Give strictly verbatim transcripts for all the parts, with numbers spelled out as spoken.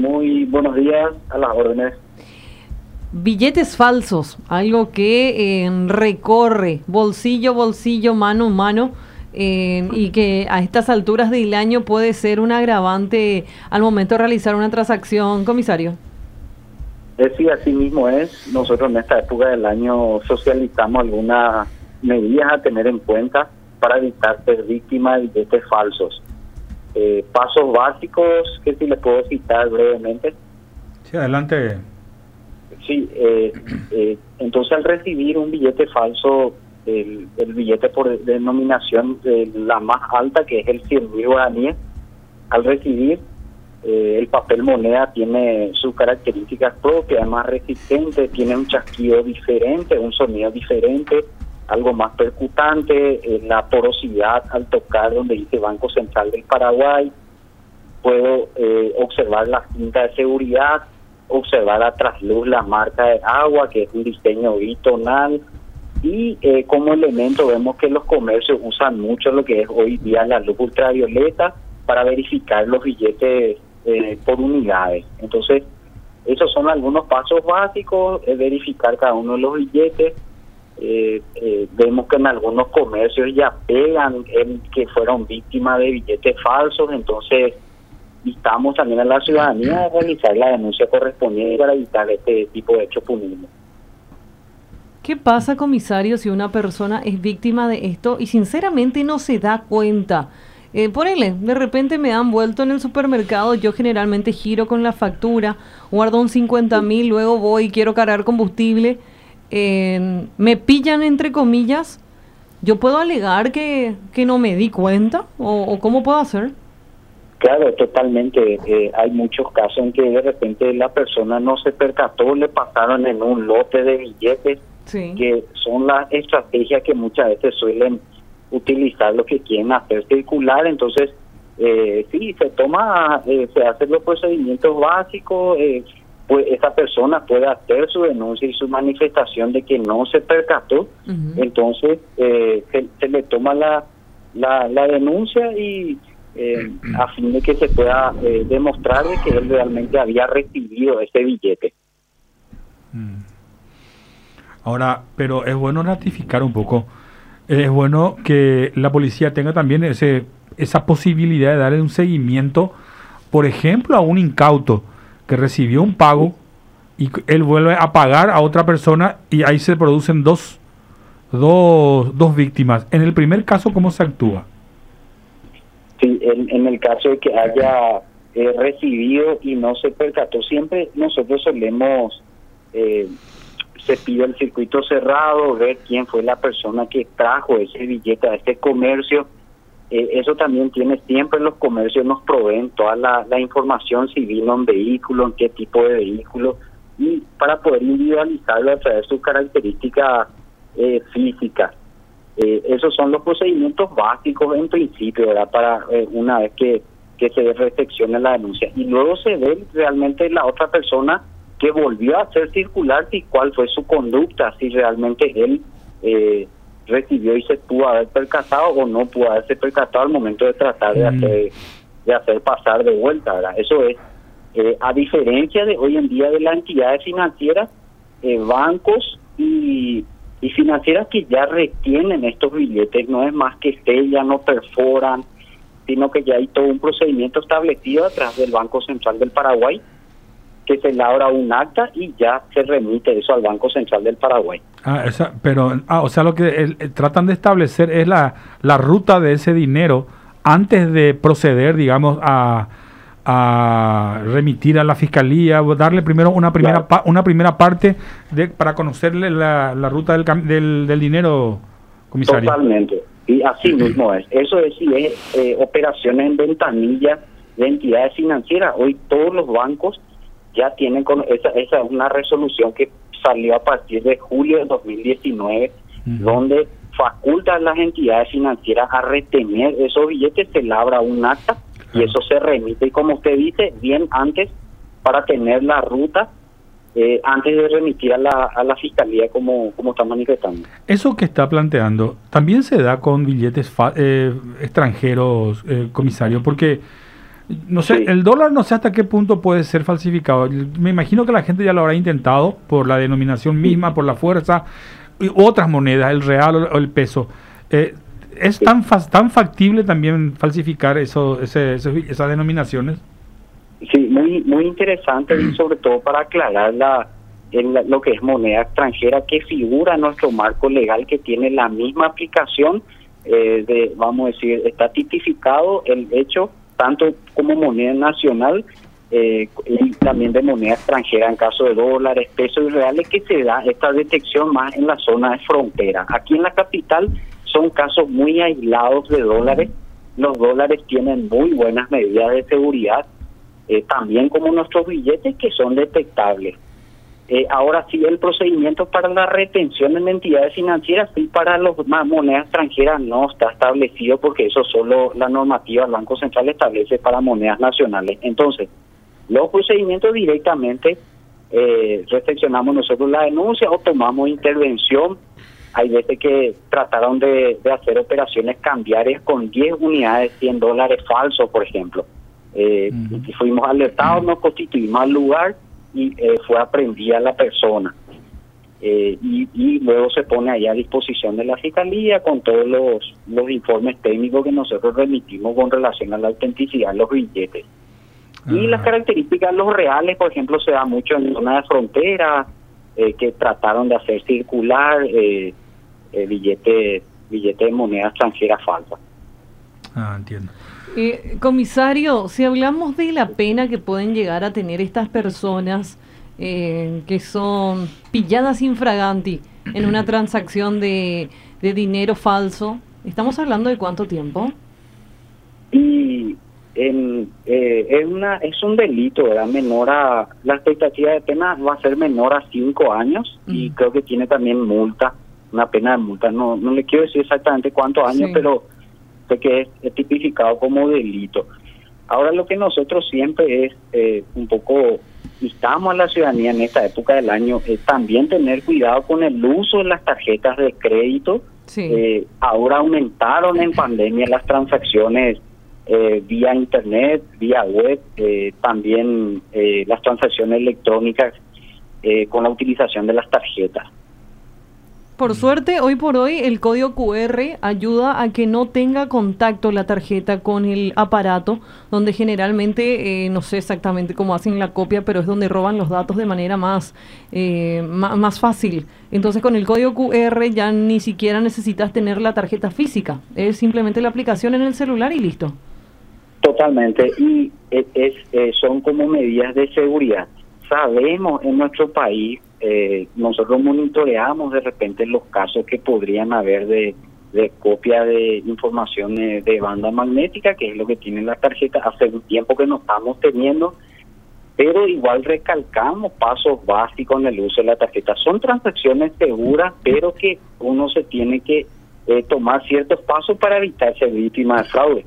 Muy buenos días, a las órdenes. Billetes falsos, algo que eh, recorre bolsillo, bolsillo, mano, mano, eh, y que a estas alturas del año puede ser un agravante al momento de realizar una transacción, comisario. Eh, sí, así mismo es. Nosotros en esta época del año socializamos algunas medidas a tener en cuenta para evitar ser víctima de billetes falsos. Eh, pasos básicos que si les puedo citar brevemente. Sí, adelante. Sí, eh, eh, entonces al recibir un billete falso, el, el billete por denominación de la más alta, que es el cien mil guaraníes, al recibir eh, el papel moneda tiene sus características propias, es más resistente, tiene un chasquido diferente, un sonido diferente, algo más percutante, eh, la porosidad al tocar donde dice Banco Central del Paraguay. Puedo eh, observar la cinta de seguridad, observar a trasluz la marca de agua, que es un diseño bitonal, y eh, como elemento vemos que los comercios usan mucho lo que es hoy día la luz ultravioleta para verificar los billetes eh, por unidades. Entonces, esos son algunos pasos básicos, es verificar cada uno de los billetes. Eh, eh, vemos que en algunos comercios ya pegan el que fueron víctimas de billetes falsos, entonces instamos también a la ciudadanía a realizar la denuncia correspondiente para evitar este tipo de hechos punibles. ¿Qué pasa, comisario, si una persona es víctima de esto y sinceramente no se da cuenta? Eh, ponele, de repente me han vuelto en el supermercado, yo generalmente giro con la factura, guardo un cincuenta mil, luego voy y quiero cargar combustible, eh, me pillan entre comillas, ¿yo puedo alegar que, que no me di cuenta? ¿O, o cómo puedo hacer? Claro, totalmente. Eh, hay muchos casos en que de repente la persona no se percató, le pasaron en un lote de billetes, sí, que son las estrategias que muchas veces suelen utilizar los que quieren hacer circular. Entonces, eh, sí, se toma, eh, se hacen los procedimientos básicos, eh, pues esa persona puede hacer su denuncia y su manifestación de que no se percató. Uh-huh. Entonces, eh, se, se le toma la, la, la denuncia y Eh, a fin de que se pueda eh, demostrar de que él realmente había recibido ese billete. Ahora, pero es bueno ratificar un poco, es bueno que la policía tenga también ese esa posibilidad de darle un seguimiento, por ejemplo, a un incauto que recibió un pago y él vuelve a pagar a otra persona y ahí se producen dos, dos, dos víctimas. En el primer caso, ¿cómo se actúa? Sí, en, en el caso de que haya eh, recibido y no se percató, siempre nosotros solemos, eh, se pide el circuito cerrado, ver quién fue la persona que trajo ese billete a este comercio. Eh, eso también tiene siempre, los comercios nos proveen toda la, la información, si vino en vehículo, en qué tipo de vehículo, y para poder individualizarlo a través de sus características eh, físicas. Eh, esos son los procedimientos básicos en principio, ¿verdad? Para eh, una vez que, que se recepcione la denuncia. Y luego se ve realmente la otra persona que volvió a hacer circular y cuál fue su conducta, si realmente él eh, recibió y se pudo haber percatado o no pudo haberse percatado al momento de tratar de hacer, de hacer pasar de vuelta, ¿verdad? Eso es, eh, a diferencia de hoy en día de las entidades financieras, eh, bancos y... y financieras que ya retienen estos billetes, no es más que sellan o perforan, sino que ya hay todo un procedimiento establecido a través del Banco Central del Paraguay, que se elabora un acta y ya se remite eso al Banco Central del Paraguay. Ah, esa, pero, ah, o sea, lo que el, el, tratan de establecer es la, la ruta de ese dinero antes de proceder, digamos, a... a remitir a la fiscalía, darle primero una primera claro. pa, una primera parte de para conocerle la, la ruta del, del del dinero, comisario. Totalmente, y así mismo es. Eso es, sí, es eh, operaciones en ventanilla de entidades financieras. Hoy todos los bancos ya tienen, con esa, esa es una resolución que salió a partir de julio de dos mil diecinueve, uh-huh. donde faculta a las entidades financieras a retener esos billetes, se labra un acta y eso se remite, y como usted dice, bien antes, para tener la ruta, eh, antes de remitir a la, a la fiscalía, como, como está manifestando. Eso que está planteando, también se da con billetes fa- eh, extranjeros, eh, comisario, porque No sé, Sí. el dólar no sé hasta qué punto puede ser falsificado. Me imagino que la gente ya lo habrá intentado por la denominación misma, por la fuerza, y otras monedas, el real o el peso. Eh, ¿Es tan fa- tan factible también falsificar eso, ese, eso- esas denominaciones? Sí, muy muy interesante y sobre todo para aclarar la, en la- lo que es moneda extranjera que figura en nuestro marco legal, que tiene la misma aplicación, eh, de, vamos a decir, está tipificado el hecho tanto como moneda nacional, eh, y también de moneda extranjera en caso de dólares, pesos y reales, que se da esta detección más en la zona de frontera. Aquí en la capital son casos muy aislados de dólares. Los dólares tienen muy buenas medidas de seguridad, eh, también como nuestros billetes, que son detectables. Eh, ahora sí, el procedimiento para la retención en entidades financieras y para las monedas extranjeras no está establecido, porque eso solo la normativa del Banco Central establece para monedas nacionales. Entonces, los procedimientos directamente eh, recepcionamos nosotros la denuncia o tomamos intervención. Hay veces que trataron de, de hacer operaciones cambiarias con diez unidades, cien dólares falsos, por ejemplo. Eh, Uh-huh. y fuimos alertados, nos constituimos al lugar y eh, fue aprehendida la persona. Eh, y, y luego se pone ahí a disposición de la Fiscalía con todos los, los informes técnicos que nosotros remitimos con relación a la autenticidad de los billetes. Y Ah. las características, los reales, por ejemplo, se da mucho en zona de frontera, eh, que trataron de hacer circular eh, eh, billetes billete de moneda extranjera falsa. Ah, entiendo. Eh, comisario, si hablamos de la pena que pueden llegar a tener estas personas eh, que son pilladas infraganti en una transacción de, de dinero falso, ¿estamos hablando de cuánto tiempo? Y en, eh, es una es un delito, ¿verdad? Menor a, la expectativa de pena va a ser menor a cinco años y Mm. creo que tiene también multa, una pena de multa. No, no le quiero decir exactamente cuántos años, Sí. pero sé que es, es tipificado como delito. Ahora, lo que nosotros siempre es eh, un poco instamos a la ciudadanía en esta época del año, es también tener cuidado con el uso de las tarjetas de crédito. Sí. Eh, ahora aumentaron en pandemia las transacciones eh, vía internet, vía web, eh, también eh, las transacciones electrónicas eh, con la utilización de las tarjetas. Por suerte, hoy por hoy el código Q R ayuda a que no tenga contacto la tarjeta con el aparato, donde generalmente, eh, no sé exactamente cómo hacen la copia, pero es donde roban los datos de manera más, eh, ma- más fácil. Entonces con el código Q R ya ni siquiera necesitas tener la tarjeta física, es simplemente la aplicación en el celular y listo. Totalmente, y es, es, eh, son como medidas de seguridad. Sabemos en nuestro país, eh, nosotros monitoreamos de repente los casos que podrían haber de, de copia de información de, de banda magnética, que es lo que tienen las tarjetas. Hace un tiempo que no estamos teniendo, pero igual recalcamos pasos básicos en el uso de la tarjeta. Son transacciones seguras, pero que uno se tiene que eh, tomar ciertos pasos para evitar ser víctima de fraude.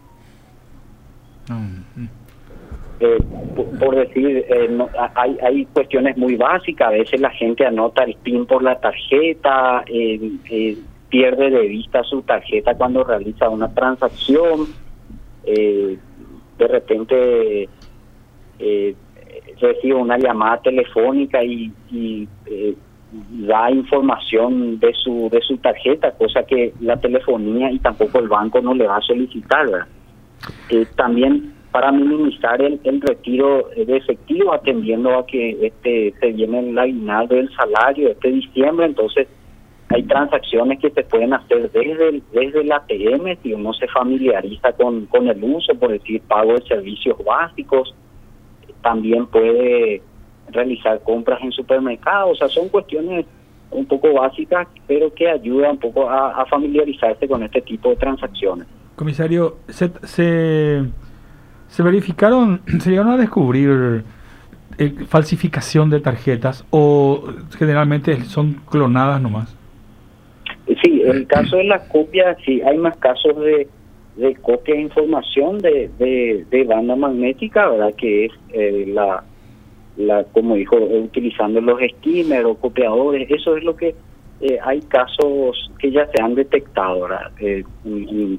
Mm. Eh, por, por decir, eh, no, hay, hay cuestiones muy básicas. A veces la gente anota el PIN por la tarjeta, eh, eh, pierde de vista su tarjeta cuando realiza una transacción, eh, de repente eh, recibe una llamada telefónica y, y eh, da información de su de su tarjeta, cosa que la telefonía y tampoco el banco no le va a solicitar, ¿verdad? Eh, también para minimizar el, el retiro de efectivo, atendiendo a que este se viene el aguinaldo del salario este diciembre, entonces hay transacciones que se pueden hacer desde el, desde el A T M si uno se familiariza con, con el uso, por decir, pago de servicios básicos. También puede realizar compras en supermercados. O sea, son cuestiones un poco básicas, pero que ayudan un poco a, a familiarizarse con este tipo de transacciones. Comisario, se, se, se verificaron, se llegaron a descubrir eh, falsificación de tarjetas o generalmente son clonadas nomás. Sí, el caso de las copias, sí, hay más casos de, de copia de información de, de, de banda magnética, ¿verdad? Que es eh, la, la, como dijo, eh, utilizando los skimmers o copiadores. Eso es lo que eh, hay casos que ya se han detectado, ¿verdad? Eh, y, y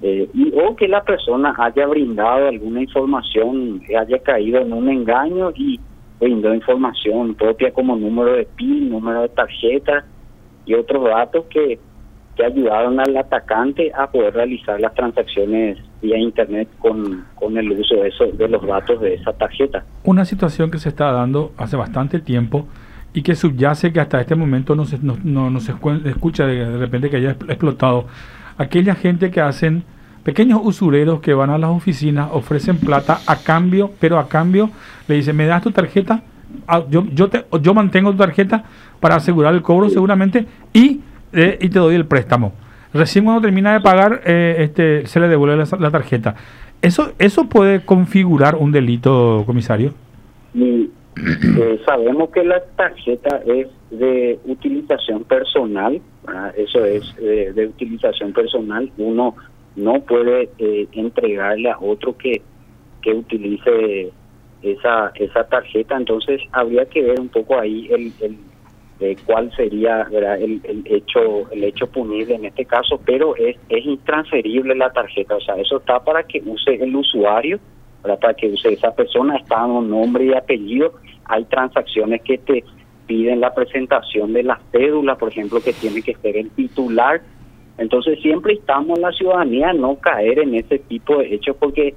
eh, y o que la persona haya brindado alguna información, haya caído en un engaño y brindó información propia como número de P I N, número de tarjeta y otros datos que, que ayudaron al atacante a poder realizar las transacciones vía internet con, con el uso de, eso, de los datos de esa tarjeta. Una situación que se está dando hace bastante tiempo y que subyace que hasta este momento no se, no, no, no se escucha de, de repente que haya explotado. Aquella gente que hacen pequeños usureros que van a las oficinas, ofrecen plata a cambio, pero a cambio le dicen, ¿me das tu tarjeta? Ah, yo, yo, te, yo mantengo tu tarjeta para asegurar el cobro seguramente y, eh, y te doy el préstamo. Recién cuando termina de pagar, eh, este, se le devuelve la, la tarjeta. ¿Eso, ¿Eso puede configurar un delito, comisario? Y, eh, sabemos que la tarjeta es de utilización personal, ¿verdad? Eso es eh, de utilización personal. Uno no puede eh, entregarle a otro que, que utilice esa esa tarjeta. Entonces habría que ver un poco ahí el, el eh, cuál sería, ¿verdad? El, el hecho el hecho punible en este caso, pero es es intransferible la tarjeta, o sea, eso está para que use el usuario, ¿verdad? Para que use esa persona, está un nombre y apellido. Hay transacciones que te piden la presentación de la cédula, por ejemplo, que tiene que ser el titular. Entonces siempre estamos en la ciudadanía a no caer en ese tipo de hechos porque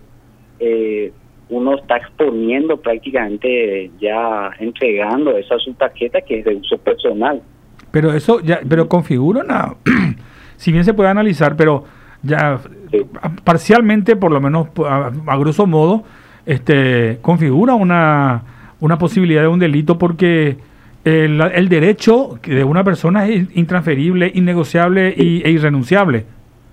eh, uno está exponiendo prácticamente, ya entregando esa su tarjeta que es de uso personal. Pero eso ya, pero configura una, si bien se puede analizar, pero ya sí, parcialmente, por lo menos a, a grosso modo, este configura una, una posibilidad de un delito porque El, el derecho de una persona es intransferible, innegociable y, e irrenunciable.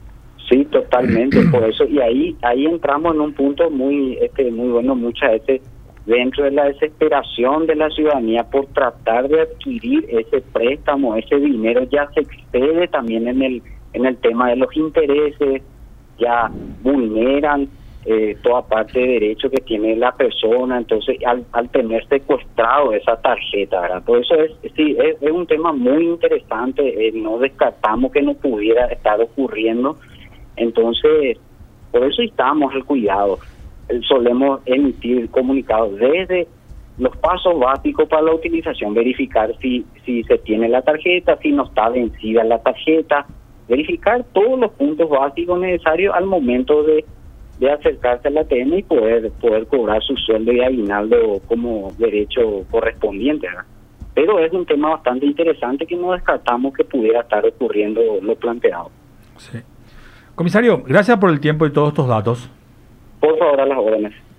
Sí, totalmente, por eso, y ahí ahí entramos en un punto muy este muy bueno muchas veces dentro de la desesperación de la ciudadanía por tratar de adquirir ese préstamo, ese dinero ya se excede también en el en el tema de los intereses, ya vulneran Eh, toda parte de derecho que tiene la persona, entonces al, al tener secuestrado esa tarjeta, ¿verdad? Por eso es sí es, es un tema muy interesante, eh, no descartamos que no pudiera estar ocurriendo, entonces por eso estamos al cuidado, eh, solemos emitir comunicados desde los pasos básicos para la utilización, verificar si si se tiene la tarjeta, si no está vencida la tarjeta, verificar todos los puntos básicos necesarios al momento de de acercarse al A T M y poder poder cobrar su sueldo y aguinaldo como derecho correspondiente, ¿verdad? Pero es un tema bastante interesante que no descartamos que pudiera estar ocurriendo lo planteado. Sí. Comisario, gracias por el tiempo y todos estos datos. Por favor, a las órdenes.